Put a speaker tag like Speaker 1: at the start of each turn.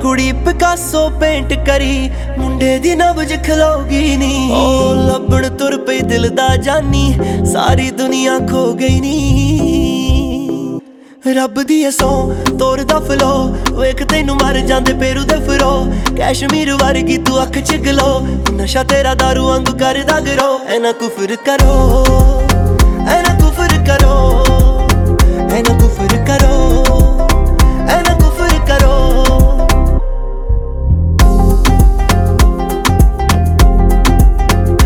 Speaker 1: ਕੁੜੀ Picasso paint ਕਰੀ, ਮੁੰਡੇ ਦੀ ਨਬਜ ਖਲੋਗੀ ਨੀ। ਓ ਲੱਭਣ ਤੁਰ ਪਈ ਦਿਲ ਦਾ ਜਾਨੀ, ਸਾਰੀ ਦੁਨੀਆ ਖੋ ਗਈ ਨੀ। ਰੱਬ ਦੀ ਸੌ ਤੋਰਦਾ ਫਲੋ, ਵੇਖ ਤੈਨੂੰ ਮਰ ਜਾਂਦੇ ਪੇਰੂ ਦੇ ਫਰੋ। ਕੈਸ਼ਮੀਰ ਵਰਗੀ ਤੂੰ ਅੱਖ ਚ ਗਲੋ, ਨਸ਼ਾ ਤੇਰਾ ਦਾਰੂ ਵਾਂਗੂ ਕਰਦਾ ਗਰੋ। ਐਨਾ ਕੁਫਰ ਕਰੋ, ਐਨਾ ਕੁਫਰ ਕਰੋ, ਐਨਾ